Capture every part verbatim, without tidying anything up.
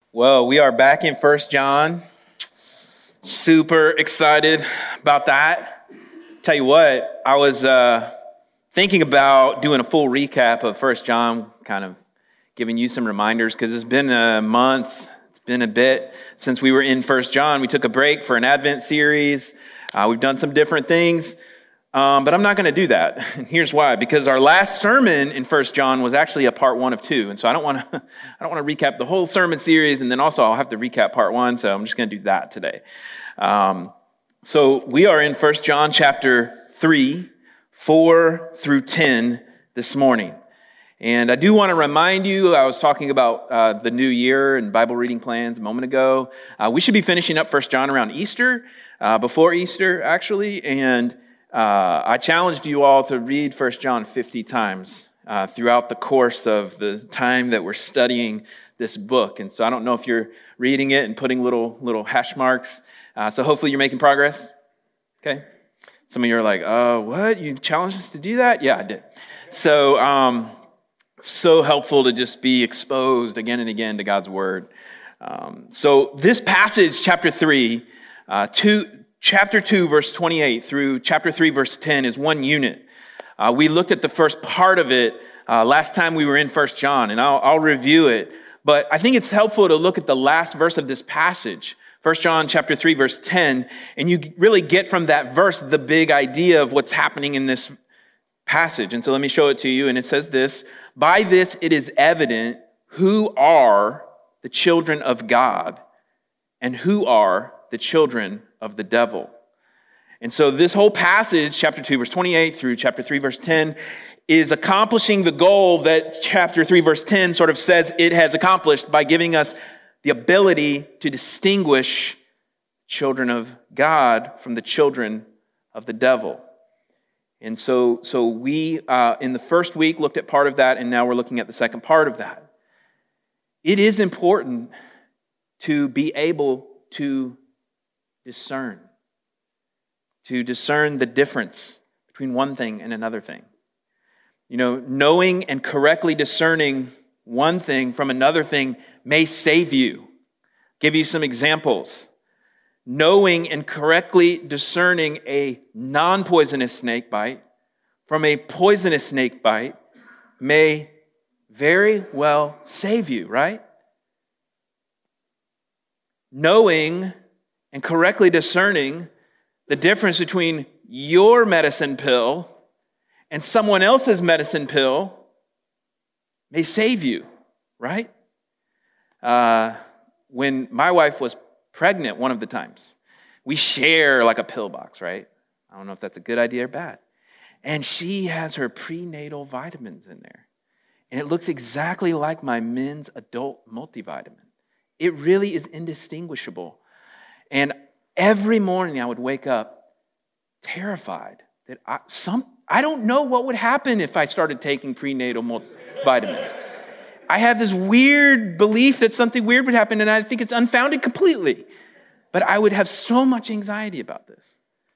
Well, we are back in First John. Super excited about that. Tell you what, I was uh, thinking about doing a full recap of First John, kind of giving you some reminders, because it's been a month, it's been a bit since we were in First John. We took a break for an Advent series. Uh, we've done some different things. Um, but I'm not going to do that. And here's why. Because our last sermon in First John was actually a part one of two. And so I don't want to I don't want to recap the whole sermon series, and then also I'll have to recap part one, so I'm just going to do that today. Um, so we are in First John chapter three, four through ten this morning. And I do want to remind you, I was talking about uh, the new year and Bible reading plans a moment ago. Uh, we should be finishing up First John around Easter, uh, before Easter actually, and Uh, I challenged you all to read First John fifty times uh, throughout the course of the time that we're studying this book. And so I don't know if you're reading it and putting little little hash marks. Uh, so hopefully you're making progress. Okay? Some of you are like, oh, what? You challenged us to do that? Yeah, I did. So, um, so helpful to just be exposed again and again to God's Word. Um, so this passage, chapter three, uh, two... Chapter two, verse twenty-eight through chapter three, verse ten is one unit. Uh, we looked at the first part of it uh, last time we were in First John, and I'll, I'll review it. But I think it's helpful to look at the last verse of this passage, First John chapter three, verse ten, and you really get from that verse the big idea of what's happening in this passage. And so let me show it to you, and it says this: "By this it is evident who are the children of God and who are the children of the devil." And so this whole passage, chapter two, verse twenty-eight through chapter three, verse ten, is accomplishing the goal that chapter three, verse ten sort of says it has accomplished by giving us the ability to distinguish children of God from the children of the devil. And so, so we, uh, in the first week, looked at part of that, and now we're looking at the second part of that. It is important to be able to discern, to discern the difference between one thing and another thing. You know, knowing and correctly discerning one thing from another thing may save you. Give you some examples. Knowing and correctly discerning a non-poisonous snake bite from a poisonous snake bite may very well save you, right? Knowing and correctly discerning the difference between your medicine pill and someone else's medicine pill may save you, right? Uh, when my wife was pregnant one of the times, we share like a pill box, right? I don't know if that's a good idea or bad. And she has her prenatal vitamins in there. And it looks exactly like my men's adult multivitamin. It really is indistinguishable. And every morning I would wake up terrified that I, some, I don't know what would happen if I started taking prenatal vitamins. I have this weird belief that something weird would happen, and I think it's unfounded completely. But I would have so much anxiety about this.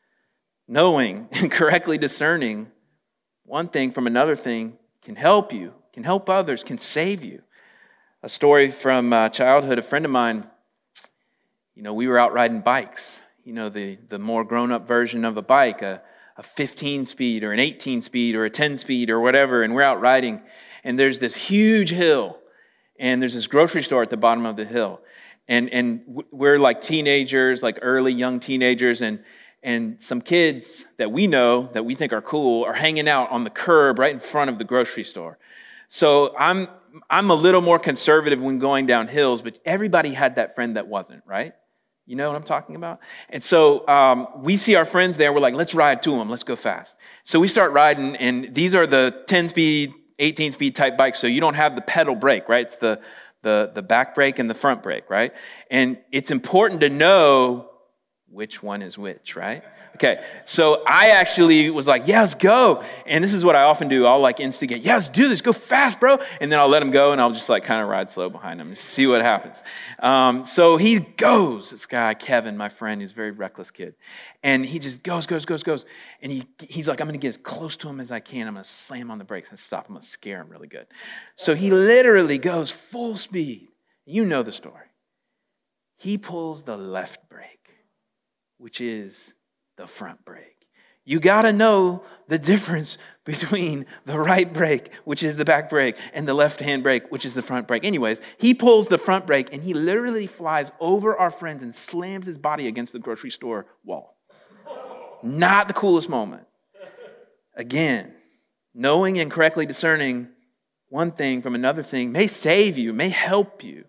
Knowing and correctly discerning one thing from another thing can help you, can help others, can save you. A story from uh, childhood, a friend of mine, you know, we were out riding bikes, you know, the, the more grown-up version of a bike, a, a fifteen speed or an eighteen speed or a ten speed or whatever, and we're out riding, and there's this huge hill, and there's this grocery store at the bottom of the hill, and and we're like teenagers, like early young teenagers, and and some kids that we know, that we think are cool, are hanging out on the curb right in front of the grocery store. So I'm I'm a little more conservative when going down hills, but everybody had that friend that wasn't, right? You know what I'm talking about? And so um, we see our friends there. We're like, let's ride to them. Let's go fast. So we start riding, and these are the ten speed, eighteen speed type bikes. So you don't have the pedal brake, right? It's the, the, the back brake and the front brake, right? And it's important to know which one is which, right? Okay, so I actually was like, yeah, let's go. And this is what I often do. I'll like instigate, yeah, let's do this. Go fast, bro. And then I'll let him go, and I'll just like kind of ride slow behind him, just see what happens. Um, so he goes. This guy, Kevin, my friend, he's a very reckless kid. And he just goes, goes, goes, goes. And he he's like, I'm going to get as close to him as I can. I'm going to slam on the brakes and stop. I'm going to scare him really good. So he literally goes full speed. You know the story. he pulls the left brake, which is the front brake. You got to know the difference between the right brake, which is the back brake, and the left-hand brake, which is the front brake. Anyways, he pulls the front brake, and he literally flies over our friends and slams his body against the grocery store wall. Not the coolest moment. Again, knowing and correctly discerning one thing from another thing may save you, may help you.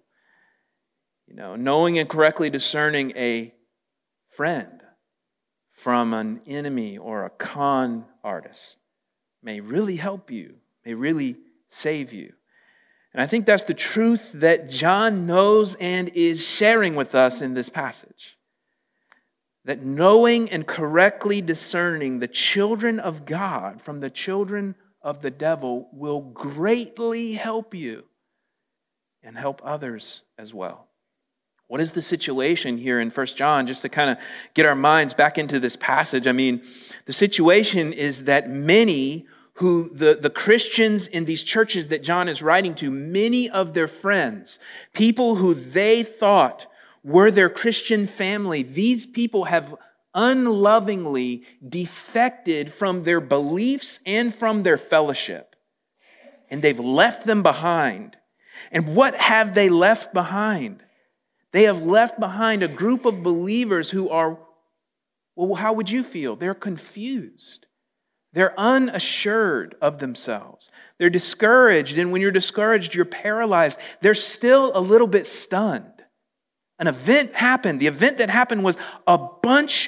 You know, knowing and correctly discerning a friend from an enemy or a con artist may really help you, may really save you. And I think that's the truth that John knows and is sharing with us in this passage. That knowing and correctly discerning the children of God from the children of the devil will greatly help you and help others as well. What is the situation here in First John? Just to kind of get our minds back into this passage. I mean, the situation is that many who, the, the Christians in these churches that John is writing to, many of their friends, people who they thought were their Christian family, these people have unlovingly defected from their beliefs and from their fellowship. And they've left them behind. And what have they left behind? They have left behind a group of believers who are, well, how would you feel? They're confused. They're unassured of themselves. They're discouraged, and when you're discouraged, you're paralyzed. They're still a little bit stunned. An event happened. The event that happened was a bunch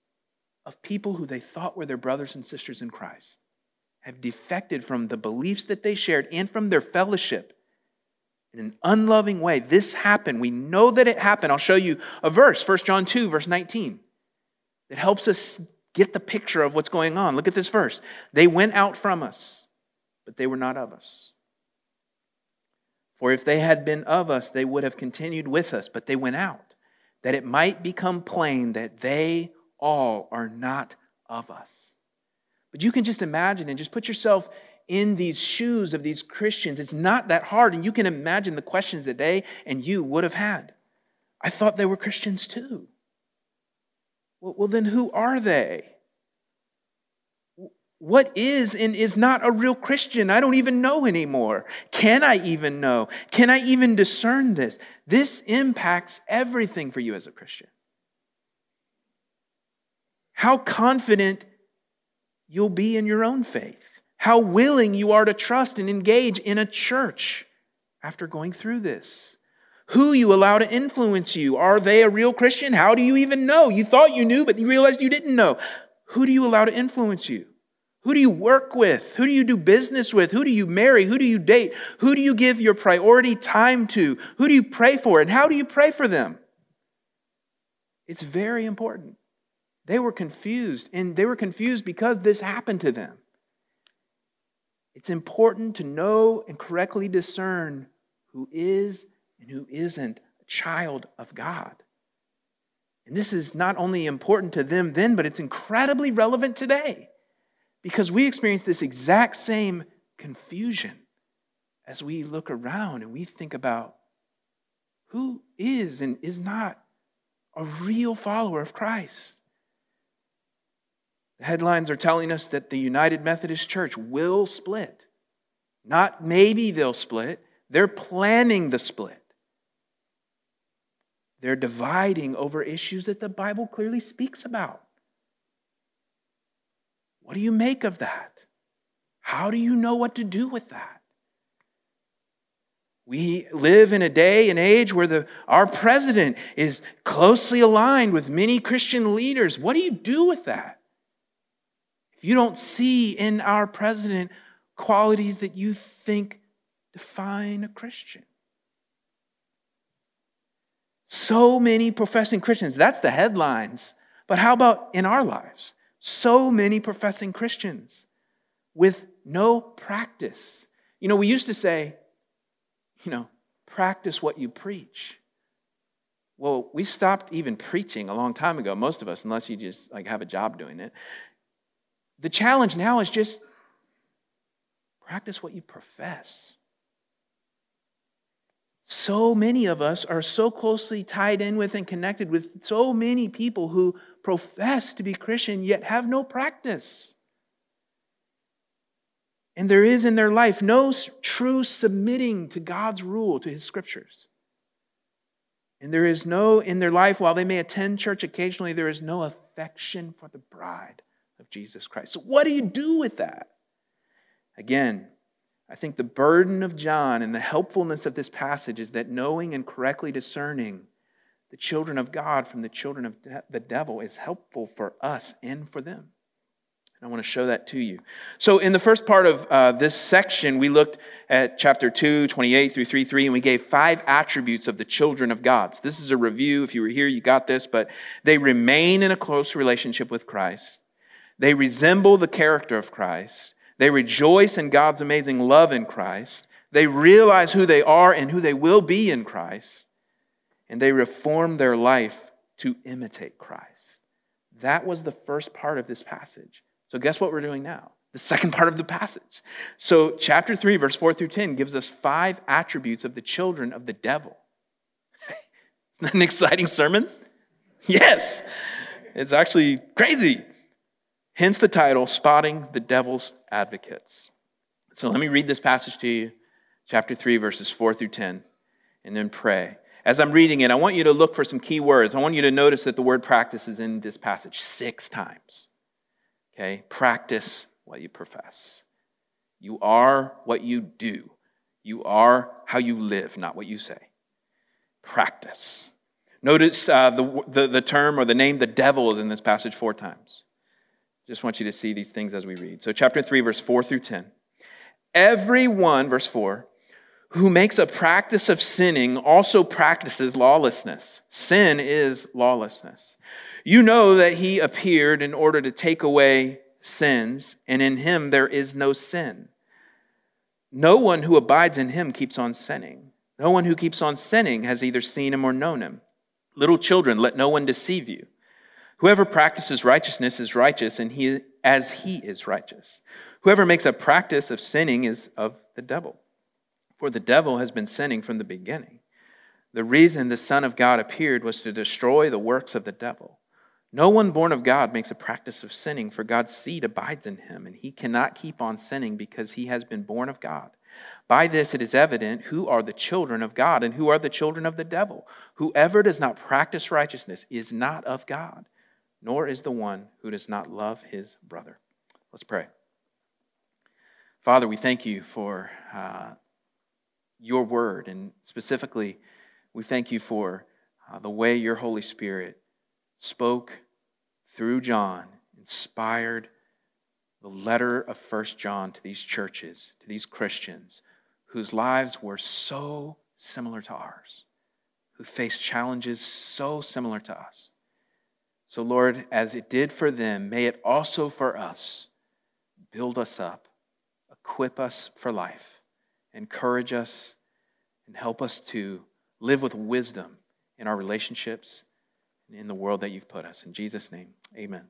of people who they thought were their brothers and sisters in Christ have defected from the beliefs that they shared and from their fellowship. In an unloving way, this happened. We know that it happened. I'll show you a verse, First John two, verse nineteen, that helps us get the picture of what's going on. Look at this verse. They went out from us, but they were not of us. For if they had been of us, they would have continued with us, but they went out, that it might become plain that they all are not of us. But you can just imagine and just put yourself in these shoes of these Christians. It's not that hard, and you can imagine the questions that they and you would have had. I thought they were Christians too. Well, well then who are they? What is and is not a real Christian? I don't even know anymore. Can I even know? Can I even discern this? This impacts everything for you as a Christian. How confident you'll be in your own faith. How willing you are to trust and engage in a church after going through this. Who you allow to influence you. Are they a real Christian? How do you even know? You thought you knew, but you realized you didn't know. Who do you allow to influence you? Who do you work with? Who do you do business with? Who do you marry? Who do you date? Who do you give your priority time to? Who do you pray for? And how do you pray for them? It's very important. They were confused, and they were confused because this happened to them. It's important to know and correctly discern who is and who isn't a child of God. And this is not only important to them then, but it's incredibly relevant today because we experience this exact same confusion as we look around and we think about who is and is not a real follower of Christ. The headlines are telling us that the United Methodist Church will split. Not maybe they'll split. They're planning the split. They're dividing over issues that the Bible clearly speaks about. What do you make of that? How do you know what to do with that? We live in a day and age where the, our president is closely aligned with many Christian leaders. What do you do with that? If you don't see in our president qualities that you think define a Christian. So many professing Christians, that's the headlines. But how about in our lives? So many professing Christians with no practice. You know, we used to say, you know, practice what you preach. Well, we stopped even preaching a long time ago, most of us, unless you just like have a job doing it. The challenge now is just practice what you profess. So many of us are so closely tied in with and connected with so many people who profess to be Christian yet have no practice. And there is in their life no true submitting to God's rule, to His scriptures. And there is no, in their life, while they may attend church occasionally, there is no affection for the bride of Jesus Christ. So what do you do with that? Again, I think the burden of John and the helpfulness of this passage is that knowing and correctly discerning the children of God from the children of the devil is helpful for us and for them. And I want to show that to you. So in the first part of uh, this section, we looked at chapter two, twenty-eight through three three, and we gave five attributes of the children of God. So this is a review. If you were here, you got this. But they remain in a close relationship with Christ. They resemble the character of Christ. They rejoice in God's amazing love in Christ. They realize who they are and who they will be in Christ. And they reform their life to imitate Christ. That was the first part of this passage. So guess what we're doing now? The second part of the passage. So chapter three, verse four through ten gives us five attributes of the children of the devil. Isn't that an exciting sermon? Yes. It's actually crazy. Hence the title, Spotting the Devil's Advocates. So let me read this passage to you, chapter three, verses four through ten, and then pray. As I'm reading it, I want you to look for some key words. I want you to notice that the word practice is in this passage six times. Okay? Practice what you profess. You are what you do. You are how you live, not what you say. Practice. Notice uh, the, the, the term or the name the devil is in this passage four times. Just want you to see these things as we read. So chapter three, verse four through ten. Everyone, verse four, who makes a practice of sinning also practices lawlessness. Sin is lawlessness. You know that he appeared in order to take away sins, and in him there is no sin. No one who abides in him keeps on sinning. No one who keeps on sinning has either seen him or known him. Little children, let no one deceive you. Whoever practices righteousness is righteous, and he as he is righteous. Whoever makes a practice of sinning is of the devil. For the devil has been sinning from the beginning. The reason the Son of God appeared was to destroy the works of the devil. No one born of God makes a practice of sinning, for God's seed abides in him, and he cannot keep on sinning because he has been born of God. By this it is evident who are the children of God and who are the children of the devil. Whoever does not practice righteousness is not of God, nor is the one who does not love his brother. Let's pray. Father, we thank you for uh, your word, and specifically, we thank you for uh, the way your Holy Spirit spoke through John, inspired the letter of First John to these churches, to these Christians whose lives were so similar to ours, who faced challenges so similar to us. So Lord, as it did for them, may it also for us build us up, equip us for life, encourage us, and help us to live with wisdom in our relationships and in the world that you've put us. In Jesus' name, amen.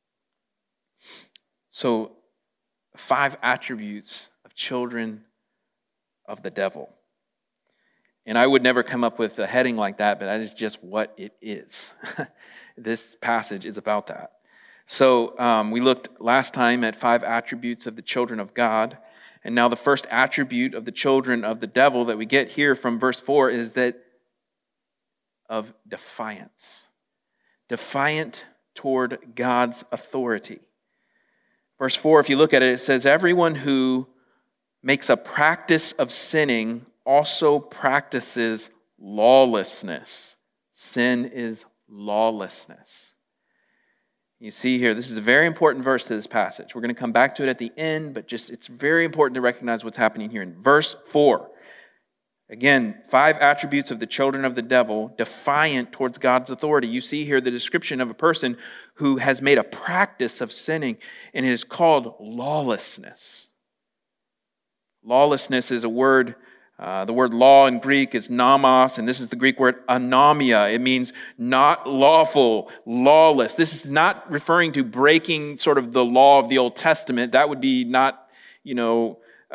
So, five attributes of children of the devil. And I would never come up with a heading like that, but that is just what it is. This passage is about that. So um, we looked last time at five attributes of the children of God. And now the first attribute of the children of the devil that we get here from verse four is that of defiance. Defiant toward God's authority. Verse four, if you look at it, it says, everyone who makes a practice of sinning also practices lawlessness. Sin is lawlessness. You see here, this is a very important verse to this passage. We're going to come back to it at the end, but just it's very important to recognize what's happening here in verse four. Again, five attributes of the children of the devil, defiant towards God's authority. You see here the description of a person who has made a practice of sinning, and it is called lawlessness. Lawlessness is a word, uh, the word law in Greek is nomos, and this is the Greek word anomia. It means not lawful, lawless. This is not referring to breaking sort of the law of the Old Testament. That would be not, you know,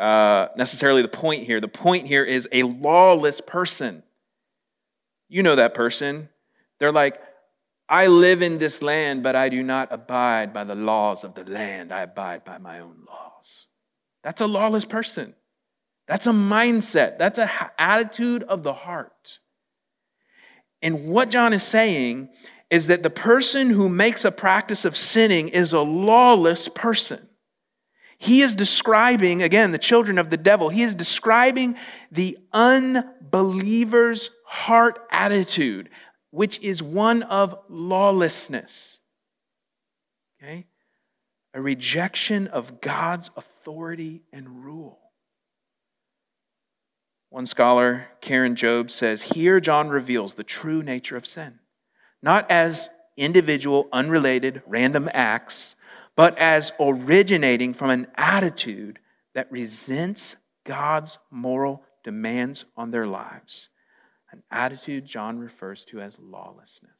uh, necessarily the point here. The point here is a lawless person. You know that person. They're like, I live in this land, but I do not abide by the laws of the land. I abide by my own laws. That's a lawless person. That's a mindset. That's an attitude of the heart. And what John is saying is that the person who makes a practice of sinning is a lawless person. He is describing, again, the children of the devil. He is describing the unbeliever's heart attitude, which is one of lawlessness. Okay? A rejection of God's authority and rule. One scholar, Karen Job, says, here John reveals the true nature of sin, not as individual, unrelated, random acts, but as originating from an attitude that resents God's moral demands on their lives. An attitude John refers to as lawlessness.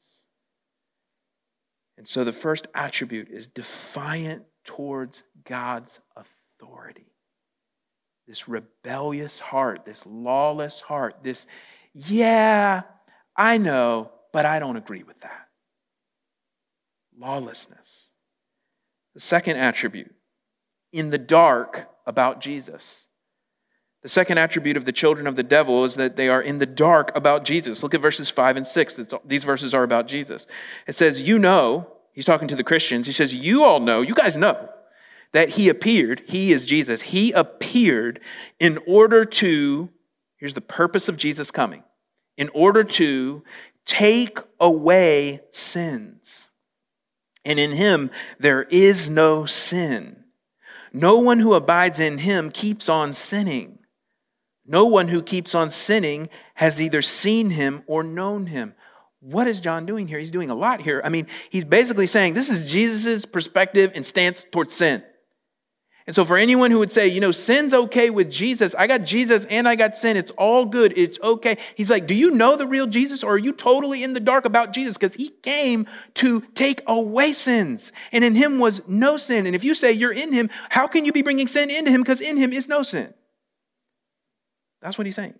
And so the first attribute is defiant towards God's authority. This rebellious heart, this lawless heart, this, yeah, I know, but I don't agree with that. Lawlessness. The second attribute, in the dark about Jesus. The second attribute of the children of the devil is that they are in the dark about Jesus. Look at verses five and six. These verses are about Jesus. It says, you know, he's talking to the Christians. He says, you all know, you guys know, that he appeared, he is Jesus, he appeared in order to, here's the purpose of Jesus coming, in order to take away sins. And in him there is no sin. No one who abides in him keeps on sinning. No one who keeps on sinning has either seen him or known him. What is John doing here? He's doing a lot here. I mean, he's basically saying this is Jesus' perspective and stance towards sin. And so for anyone who would say, you know, sin's okay with Jesus, I got Jesus and I got sin, it's all good, it's okay. He's like, do you know the real Jesus, or are you totally in the dark about Jesus? Because he came to take away sins, and in him was no sin. And if you say you're in him, how can you be bringing sin into him? Because in him is no sin. That's what he's saying.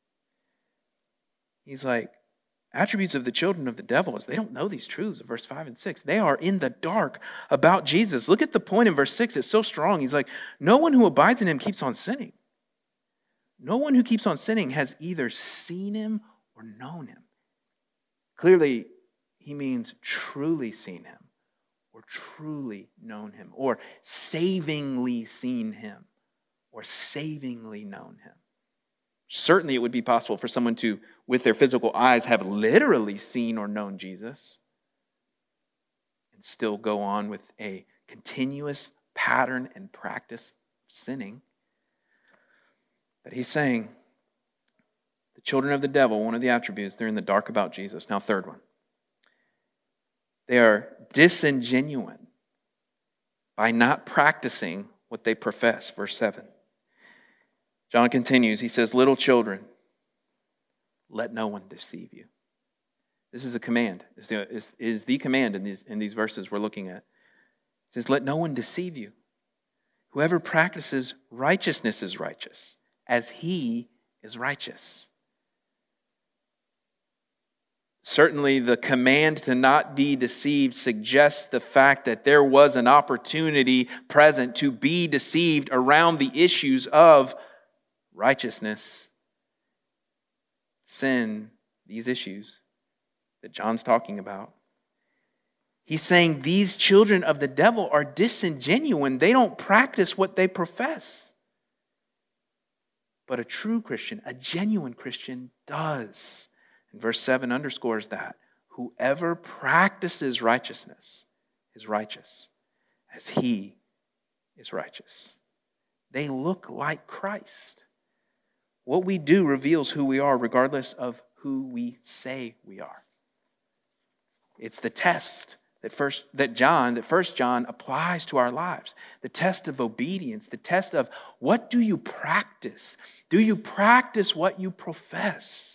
He's like, attributes of the children of the devil is they don't know these truths of verse five and six. They are in the dark about Jesus. Look at the point in verse six. It's so strong. He's like, no one who abides in him keeps on sinning. No one who keeps on sinning has either seen him or known him. Clearly, he means truly seen him or truly known him or savingly seen him or savingly known him. Certainly, it would be possible for someone to, with their physical eyes, have literally seen or known Jesus and still go on with a continuous pattern and practice of sinning. But he's saying, the children of the devil, one of the attributes, they're in the dark about Jesus. Now, third one. They are disingenuous by not practicing what they profess. Verse seven. John continues, he says, little children, let no one deceive you. This is a command. It's the, it's, is the command in these, in these verses we're looking at. It says, let no one deceive you. Whoever practices righteousness is righteous, as he is righteous. Certainly, the command to not be deceived suggests the fact that there was an opportunity present to be deceived around the issues of righteousness, sin, these issues that John's talking about. He's saying these children of the devil are disingenuous. They don't practice what they profess. But a true Christian, a genuine Christian, does. And verse seven underscores that. Whoever practices righteousness is righteous, as he is righteous. They look like Christ. What we do reveals who we are, regardless of who we say we are. It's the test that first that John, that First John applies to our lives. The test of obedience, the test of what do you practice? Do you practice what you profess?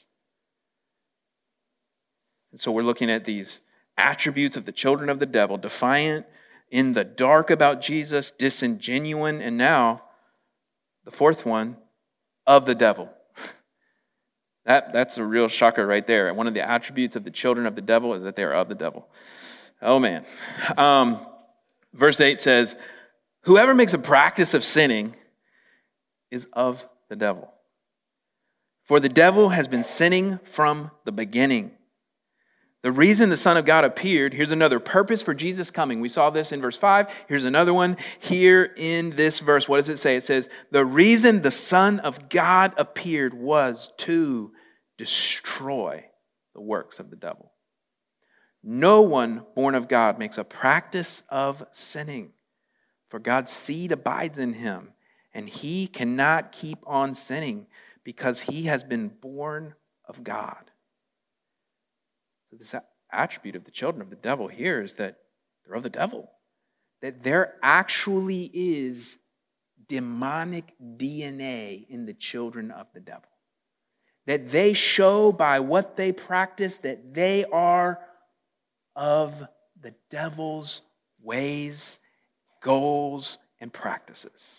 And so we're looking at these attributes of the children of the devil: defiant, in the dark about Jesus, disingenuous, and now The fourth one, of the devil. That, that's a real shocker right there. One of the attributes of the children of the devil is that they are of the devil. Oh, man. Um, verse eight says, whoever makes a practice of sinning is of the devil. For the devil has been sinning from the beginning. The reason the Son of God appeared, here's another purpose for Jesus coming. We saw this in verse five. Here's another one here in this verse. What does it say? It says, the reason the Son of God appeared was to destroy the works of the devil. No one born of God makes a practice of sinning, for God's seed abides in him, and he cannot keep on sinning because he has been born of God. So this attribute of the children of the devil here is that they're of the devil. That there actually is demonic D N A in the children of the devil. That they show by what they practice that they are of the devil's ways, goals, and practices.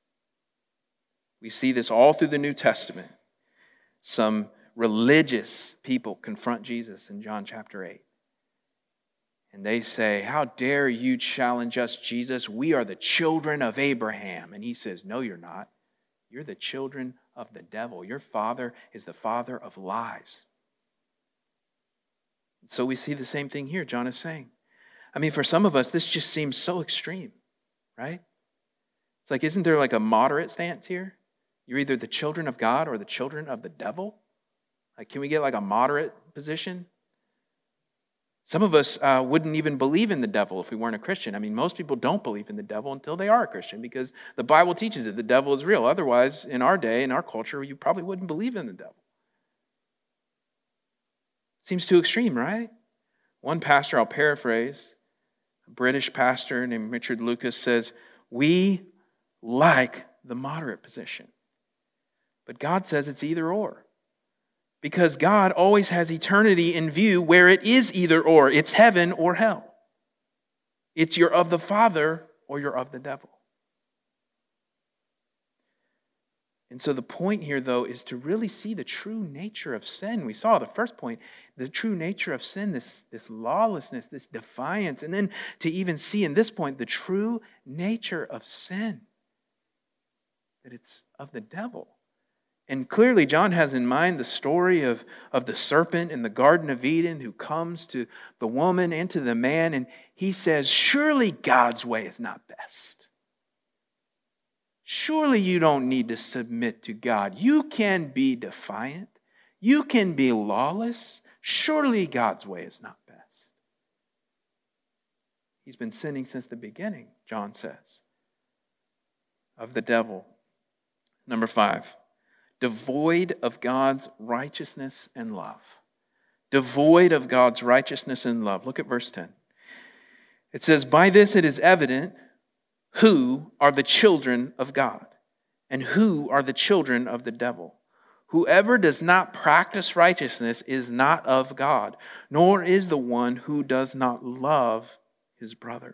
We see this all through the New Testament. Some religious people confront Jesus in John chapter eight. And they say, how dare you challenge us, Jesus? We are the children of Abraham. And he says, no, you're not. You're the children of the devil. Your father is the father of lies. So we see the same thing here, John is saying. I mean, for some of us, this just seems so extreme, right? It's like, isn't there like a moderate stance here? You're either the children of God or the children of the devil. Like, can we get like a moderate position? Some of us uh, wouldn't even believe in the devil if we weren't a Christian. I mean, most people don't believe in the devil until they are a Christian because the Bible teaches that the devil is real. Otherwise, in our day, in our culture, you probably wouldn't believe in the devil. Seems too extreme, right? One pastor, I'll paraphrase, a British pastor named Richard Lucas says, we like the moderate position. But God says it's either or. Because God always has eternity in view where it is either or. It's heaven or hell. It's you're of the Father or you're of the devil. And so the point here, though, is to really see the true nature of sin. We saw the first point, the true nature of sin, this, this lawlessness, this defiance. And then to even see in this point the true nature of sin. That it's of the devil. And clearly, John has in mind the story of, of the serpent in the Garden of Eden who comes to the woman and to the man, and he says, surely God's way is not best. Surely you don't need to submit to God. You can be defiant. You can be lawless. Surely God's way is not best. He's been sinning since the beginning, John says, of the devil. Number five. Devoid of God's righteousness and love. Devoid of God's righteousness and love. Look at verse ten. It says, by this it is evident who are the children of God and who are the children of the devil. Whoever does not practice righteousness is not of God, nor is the one who does not love his brother.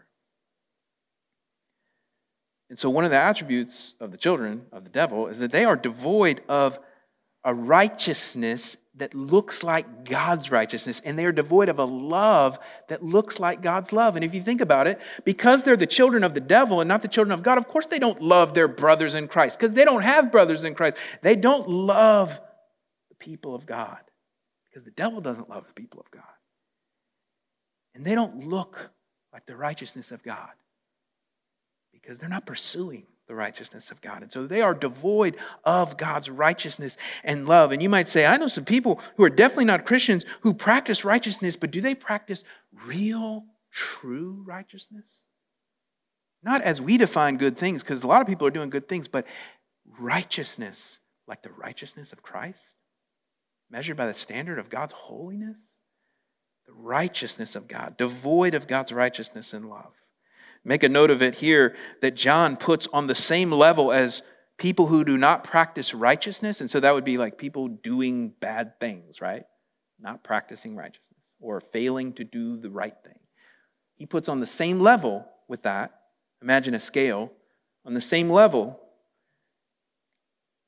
And so one of the attributes of the children of the devil is that they are devoid of a righteousness that looks like God's righteousness, and they are devoid of a love that looks like God's love. And if you think about it, because they're the children of the devil and not the children of God, of course they don't love their brothers in Christ, because they don't have brothers in Christ. They don't love the people of God, because the devil doesn't love the people of God. And they don't look like the righteousness of God, because they're not pursuing the righteousness of God. And so they are devoid of God's righteousness and love. And you might say, I know some people who are definitely not Christians who practice righteousness, but do they practice real, true righteousness? Not as we define good things, because a lot of people are doing good things, but righteousness, like the righteousness of Christ, measured by the standard of God's holiness, the righteousness of God, devoid of God's righteousness and love. Make a note of it here that John puts on the same level as people who do not practice righteousness. And so that would be like people doing bad things, right? Not practicing righteousness or failing to do the right thing. He puts on the same level with that. Imagine a scale. On the same level,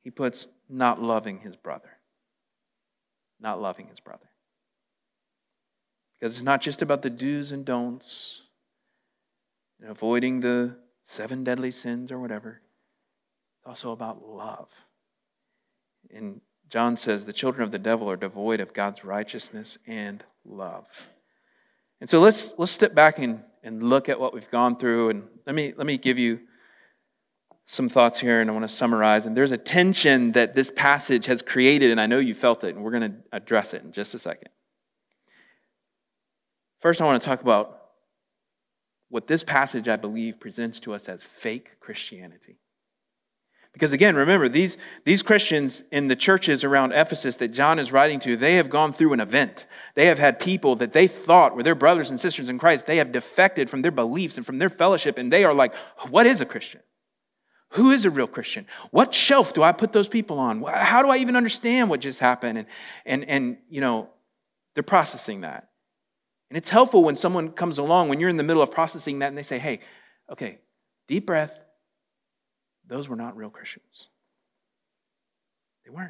he puts not loving his brother. Not loving his brother. Because it's not just about the do's and don'ts, and avoiding the seven deadly sins or whatever. It's also about love. And John says the children of the devil are devoid of God's righteousness and love. And so let's let's step back and, and look at what we've gone through. And let me let me give you some thoughts here, and I want to summarize. And there's a tension that this passage has created, and I know you felt it, and we're going to address it in just a second. First, I want to talk about what this passage, I believe, presents to us as fake Christianity. Because again, remember, these, these Christians in the churches around Ephesus that John is writing to, they have gone through an event. They have had people that they thought were their brothers and sisters in Christ. They have defected from their beliefs and from their fellowship, and they are like, what is a Christian? Who is a real Christian? What shelf do I put those people on? How do I even understand what just happened? And, and, and you know, they're processing that. And it's helpful when someone comes along, when you're in the middle of processing that, and they say, hey, okay, deep breath. Those were not real Christians. They weren't.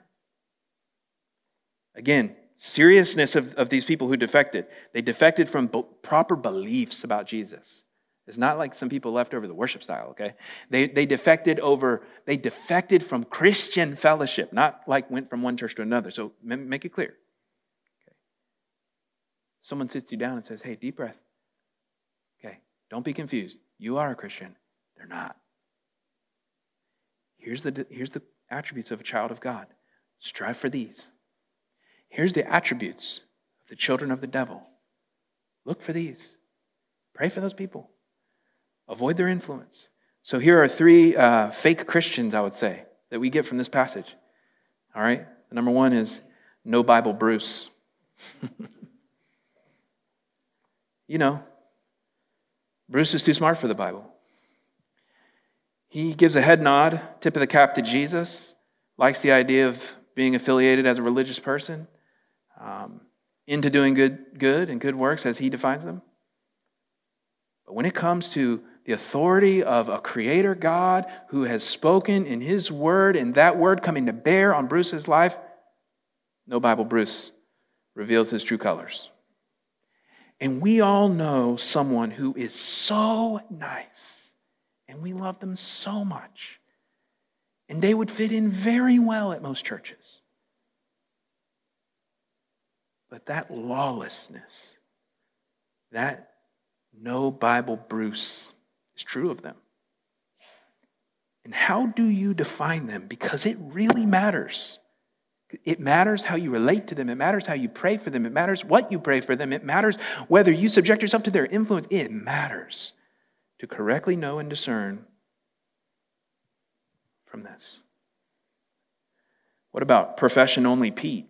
Again, seriousness of, of these people who defected. They defected from b- proper beliefs about Jesus. It's not like some people left over the worship style, okay? They, they defected over, they defected from Christian fellowship, not like went from one church to another. So make it clear. Okay. Someone sits you down and says, hey, deep breath. Okay, don't be confused. You are a Christian. They're not. Here's the, here's the attributes of a child of God. Strive for these. Here's the attributes of the children of the devil. Look for these. Pray for those people. Avoid their influence. So here are three uh, fake Christians, I would say, that we get from this passage. All right? Number one is no Bible Bruce. You know, Bruce is too smart for the Bible. He gives a head nod, tip of the cap to Jesus, likes the idea of being affiliated as a religious person, um, into doing good, good and good works as he defines them. But when it comes to the authority of a creator God who has spoken in his word, and that word coming to bear on Bruce's life, no Bible Bruce reveals his true colors. And we all know someone who is so nice, and we love them so much, and they would fit in very well at most churches. But that lawlessness, that no Bible Bruce is true of them. And how do you define them? Because it really matters. It matters how you relate to them. It matters how you pray for them. It matters what you pray for them. It matters whether you subject yourself to their influence. It matters to correctly know and discern from this. What about profession-only Pete?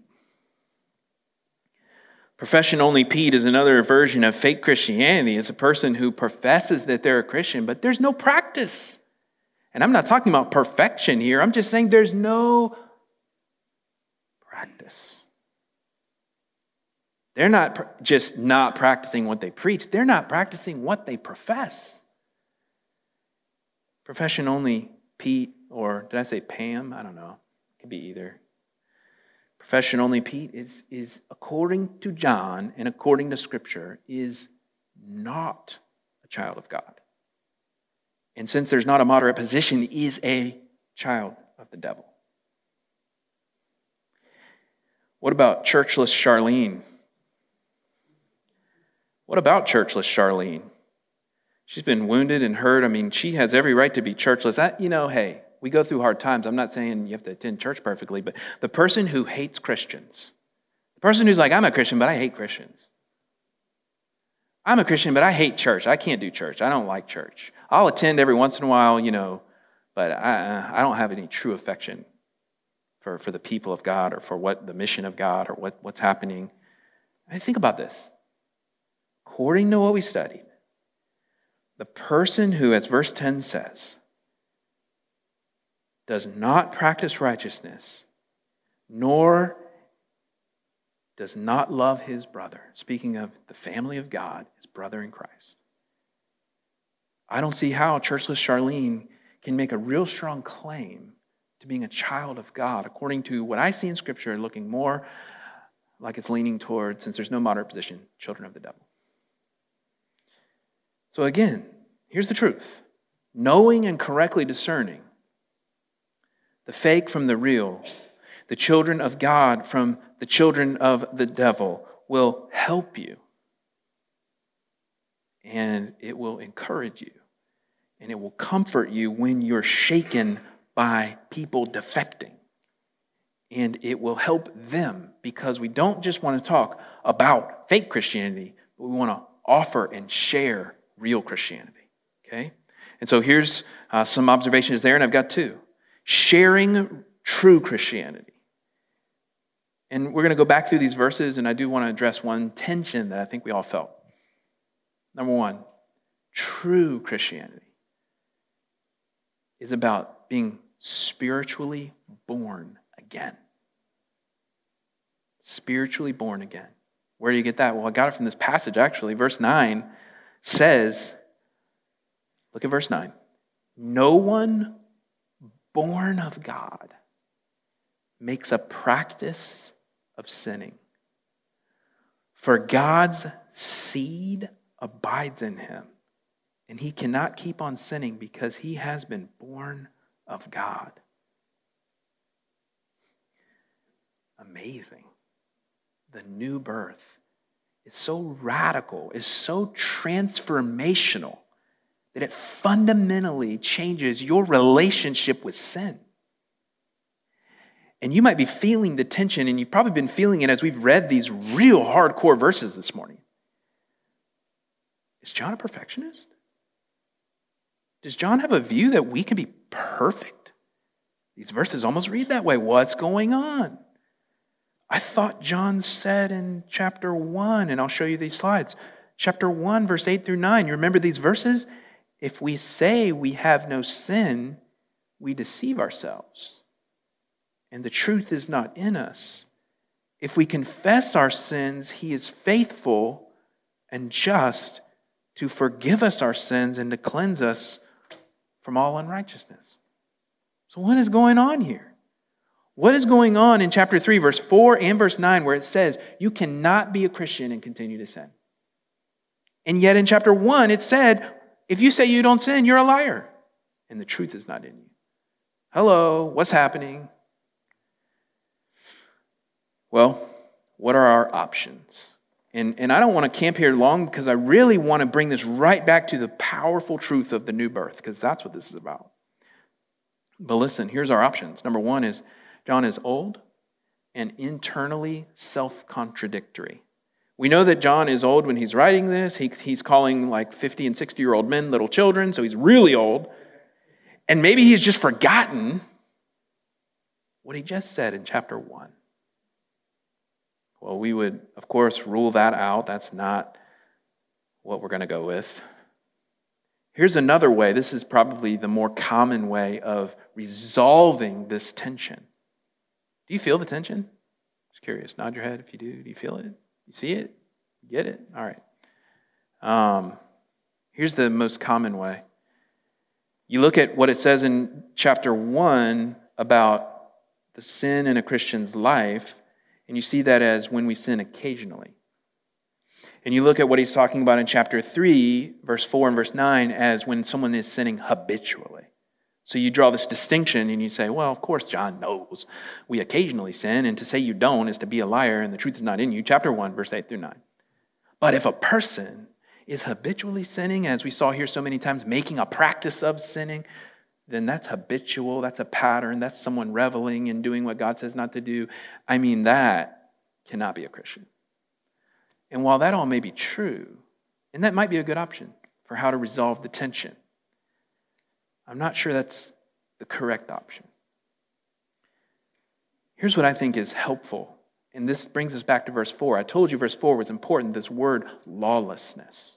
Profession-only Pete is another version of fake Christianity. It's a person who professes that they're a Christian, but there's no practice. And I'm not talking about perfection here. I'm just saying there's no practice. They're not pr- just not practicing what they preach. They're not practicing what they profess. Profession-only Pete, or did I say Pam? I don't know. It could be either. Profession-only Pete is, is, according to John and according to Scripture, is not a child of God. And since there's not a moderate position, is a child of the devil. What about churchless Charlene? What about churchless Charlene? She's been wounded and hurt. I mean, she has every right to be churchless. I, you know, hey, we go through hard times. I'm not saying you have to attend church perfectly, but the person who hates Christians, the person who's like, I'm a Christian, but I hate Christians. I'm a Christian, but I hate church. I can't do church. I don't like church. I'll attend every once in a while, you know, but I, I don't have any true affection for, for the people of God or for what the mission of God or what, what's happening. I mean, think about this. According to what we studied, the person who, as verse ten says, does not practice righteousness, nor does not love his brother, speaking of the family of God, his brother in Christ. I don't see how churchless Charlene can make a real strong claim to being a child of God, according to what I see in Scripture, looking more like it's leaning toward, since there's no moderate position, children of the devil. So again, here's the truth. Knowing and correctly discerning the fake from the real, the children of God from the children of the devil, will help you. And it will encourage you. And it will comfort you when you're shaken by people defecting. And it will help them, because we don't just want to talk about fake Christianity, but we want to offer and share real Christianity. Okay? And so here's uh, some observations there, and I've got two. Sharing true Christianity. And we're going to go back through these verses, and I do want to address one tension that I think we all felt. Number one, true Christianity is about being spiritually born again. Spiritually born again. Where do you get that? Well, I got it from this passage, actually. Verse nine says, look at verse nine. No one born of God makes a practice of sinning. For God's seed abides in him, and he cannot keep on sinning because he has been born of God. Amazing. The new birth is so radical, is so transformational, that it fundamentally changes your relationship with sin. And you might be feeling the tension, and you've probably been feeling it as we've read these real hardcore verses this morning. Is John a perfectionist? Does John have a view that we can be perfect? These verses almost read that way. What's going on? I thought John said in chapter one, and I'll show you these slides. Chapter one, verse eight through nine. You remember these verses? If we say we have no sin, we deceive ourselves, and the truth is not in us. If we confess our sins, he is faithful and just to forgive us our sins and to cleanse us from all unrighteousness. So what is going on here? What is going on in chapter three, verse four and verse nine, where it says you cannot be a Christian and continue to sin? And yet in chapter one, it said, if you say you don't sin, you're a liar, and the truth is not in you. Hello, what's happening? Well, what are our options? And, and I don't want to camp here long, because I really want to bring this right back to the powerful truth of the new birth, because that's what this is about. But listen, here's our options. Number one is John is old and internally self-contradictory. We know that John is old when he's writing this. He, he's calling like fifty and sixty-year-old men little children, so he's really old. And maybe he's just forgotten what he just said in chapter one. Well, we would, of course, rule that out. That's not what we're going to go with. Here's another way. This is probably the more common way of resolving this tension. Do you feel the tension? Just curious. Nod your head if you do. Do you feel it? You see it? You get it? All right. Um, here's the most common way. You look at what it says in chapter one about the sin in a Christian's life, and you see that as when we sin occasionally. And you look at what he's talking about in chapter three, verse four and verse nine, as when someone is sinning habitually. So you draw this distinction and you say, well, of course John knows we occasionally sin, and to say you don't is to be a liar and the truth is not in you. Chapter one, verse eight through nine. But if a person is habitually sinning, as we saw here so many times, making a practice of sinning, then that's habitual, that's a pattern, that's someone reveling in doing what God says not to do. I mean, that cannot be a Christian. And while that all may be true, and that might be a good option for how to resolve the tension, I'm not sure that's the correct option. Here's what I think is helpful, and this brings us back to verse four. I told you verse four was important, this word lawlessness.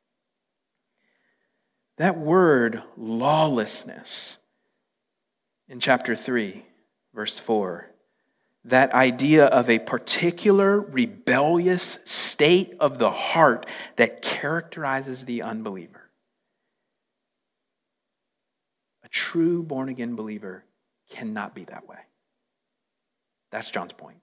That word lawlessness in chapter three, verse four, that idea of a particular rebellious state of the heart that characterizes the unbeliever. A true born-again believer cannot be that way. That's John's point.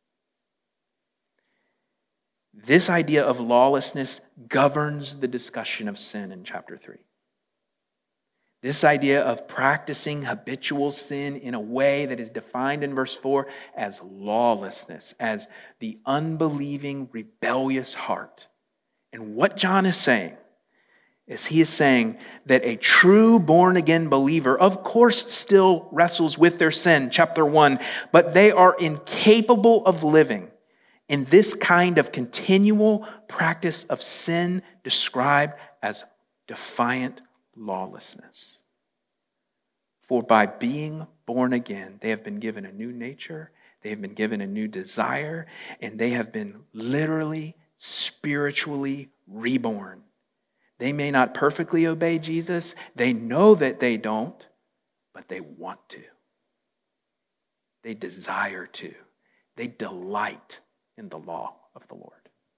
This idea of lawlessness governs the discussion of sin in chapter three. This idea of practicing habitual sin in a way that is defined in verse four as lawlessness, as the unbelieving, rebellious heart. And what John is saying is he is saying that a true born-again believer, of course, still wrestles with their sin, chapter one, but they are incapable of living in this kind of continual practice of sin described as defiant lawlessness. For by being born again, they have been given a new nature, they have been given a new desire, and they have been literally, spiritually reborn. They may not perfectly obey Jesus, they know that they don't, but they want to. They desire to. They delight in the law of the Lord.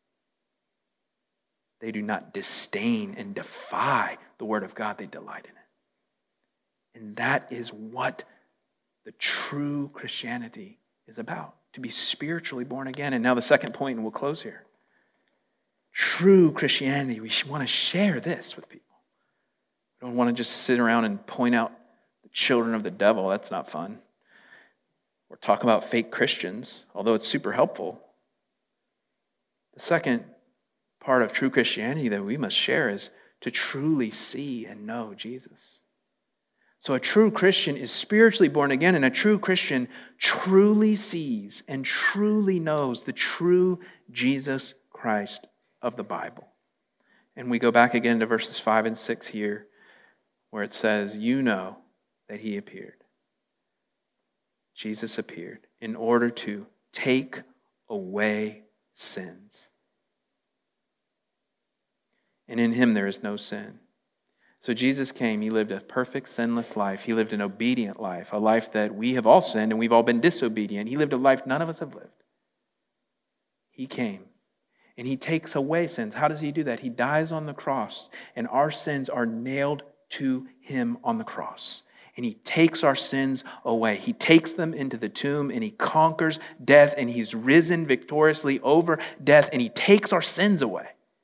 They do not disdain and defy the word of God, they delight in it. And that is what the true Christianity is about, to be spiritually born again. And now the second point, and we'll close here. True Christianity, we want to share this with people. We don't want to just sit around and point out the children of the devil. That's not fun. Or talk about fake Christians, although it's super helpful. The second part of true Christianity that we must share is to truly see and know Jesus. So a true Christian is spiritually born again, and a true Christian truly sees and truly knows the true Jesus Christ of the Bible. And we go back again to verses five and six here, where it says, you know that he appeared. Jesus appeared in order to take away sins. And in him there is no sin. So Jesus came, he lived a perfect, sinless life. He lived an obedient life, a life that we have all sinned and we've all been disobedient. He lived a life none of us have lived. He came and he takes away sins. How does he do that? He dies on the cross and our sins are nailed to him on the cross. And he takes our sins away. He takes them into the tomb and he conquers death and he's risen victoriously over death and he takes our sins away.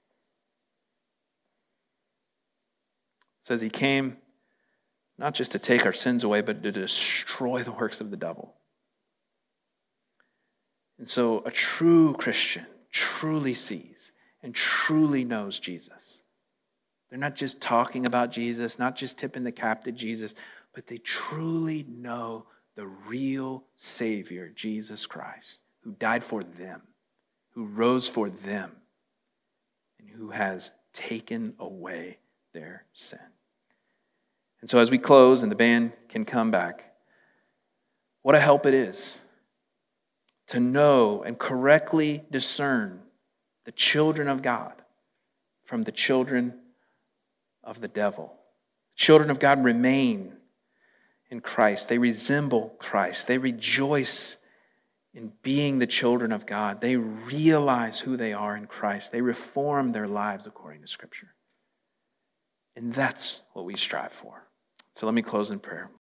It says he came not just to take our sins away, but to destroy the works of the devil. And so a true Christian truly sees and truly knows Jesus. They're not just talking about Jesus, not just tipping the cap to Jesus, but they truly know the real Savior, Jesus Christ, who died for them, who rose for them, and who has taken away their sin. And so as we close and the band can come back, what a help it is to know and correctly discern the children of God from the children of the devil. Children of God remain in Christ. They resemble Christ. They rejoice in being the children of God. They realize who they are in Christ. They reform their lives according to Scripture. And that's what we strive for. So let me close in prayer.